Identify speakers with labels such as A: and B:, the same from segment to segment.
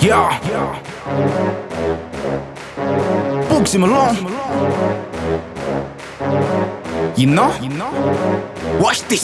A: Yeah. Bugsy Malone. You know? Watch this.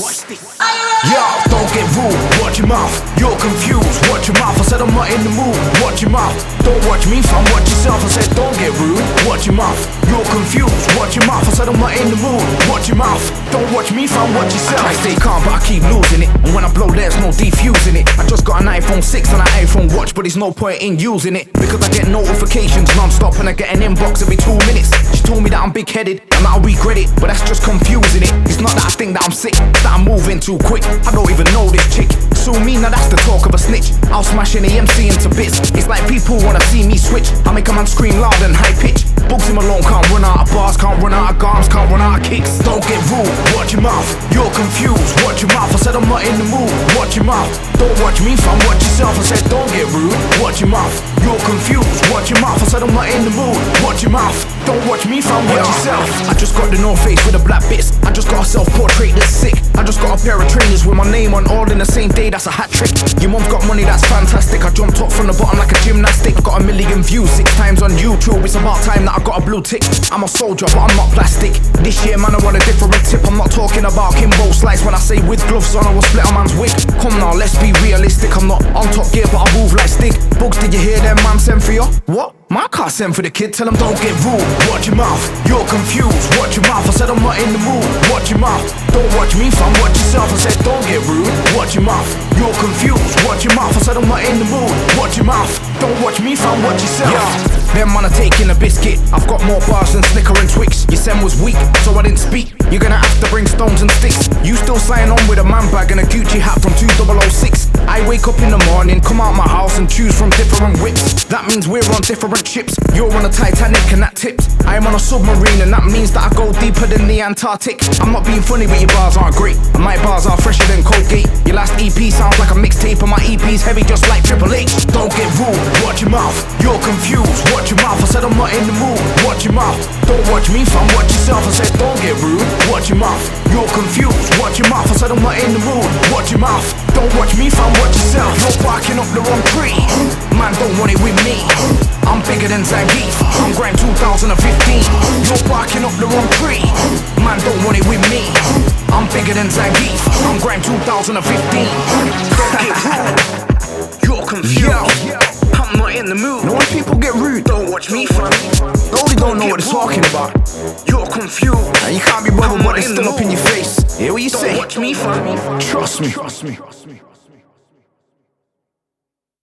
A: Yo, don't get rude, watch your mouth. You're confused, watch your mouth. I said I'm not in the mood, watch your mouth. Don't watch me, fam, watch yourself. I said don't get rude, watch your mouth. You're confused, watch your mouth. I said I'm not in the mood, watch your mouth. Don't watch me, fam, watch yourself. I stay calm, but I keep losing it. And when I blow, there's no defusing it. I just got an iPhone 6 and an iPhone watch, but there's no point in using it, because I get notifications non-stop and I get an inbox every 2 minutes. She told me that I'm big-headed and that I regret it, but that's just confusing it. It's not that I think that I'm sick, it's that I'm moving too quick. I don't even know this chick. Sue me, now that's the talk of a snitch. I'll smash any MC into bits. It's like people wanna see me switch. I make a man scream loud and high pitch. Bugsy Malone can't run out of bars, can't run out of garms, can't run out of kicks. Don't get rude, watch your mouth. You're confused, watch your mouth. I said I'm not in the mood, watch your mouth. Don't watch me, fam, watch yourself. I said don't get rude, watch your mouth. You're confused, watch your mouth. I said I'm not in the mood, watch your mouth. Don't watch me, fam, watch yourself. I just got the North Face with the black bits. I just got a self-portrait that's sick. I just got a pair of trainers with my name on, all in the same day, that's a hat trick. Your mum's got money, that's fantastic. I jumped up from the bottom like a gymnastic. Got a million views 6 times on YouTube. It's about time that I got a blue tick. I'm a soldier, but I'm not plastic. This year, man, I want a different tip. I'm not talking about Kimbo Slice when I say with gloves on, I will split a man's wig. Come now, let's be realistic. I'm not on top gear, but I move like Stig. Bugs, did you hear them man send for you? What? My car sent for the kid, tell him don't get rude. Watch your mouth, you're confused, watch your mouth. I said I'm not in the mood, watch your mouth. Don't watch me, fam, watch yourself. I said don't get rude, watch your mouth. You're confused, watch your mouth. I said I'm not in the mood, watch your mouth. Don't watch me, fam, watch yourself. Yeah, them man are taking a biscuit. I've got more bars than Snicker and Twix. Your Sem was weak, so I didn't speak. You're gonna have to bring stones and sticks. You still sign on with a man bag and a Gucci hat from 2006. I wake up in the morning, come out my house and choose from different whips. That means we're on different ships. You're on a Titanic and that tipped. I am on a submarine and that means that I go deeper than the Antarctic. I'm not being funny, but your bars aren't great, and my bars are fresher than Colgate. Your last EP sounds like a mixtape, and my EP's heavy just like Triple H. Don't get rude, watch your mouth. You're confused, watch your mouth. I said I'm not in the mood, watch your mouth. Don't watch me, fam, watch yourself. I said don't get rude, watch your mouth. You're confused, watch your mouth. I said I'm not in the mood, watch your mouth. Don't watch me, fam, watch yourself. You're barking up the wrong tree, man, don't want it with me. I'm bigger than Zangief, I'm Grime 2015. You're barking up the wrong tree, man, don't want it with me. I'm bigger than Zangief, I'm Grime 2015. Don't get rude, you're confused. I'm not in the mood. No, when people get rude, don't watch me, fam. They don't know what they're talking about. You're confused, and you can't be bothered what they're still up in your face. Hear what you say? Don't watch me, fam. Trust me.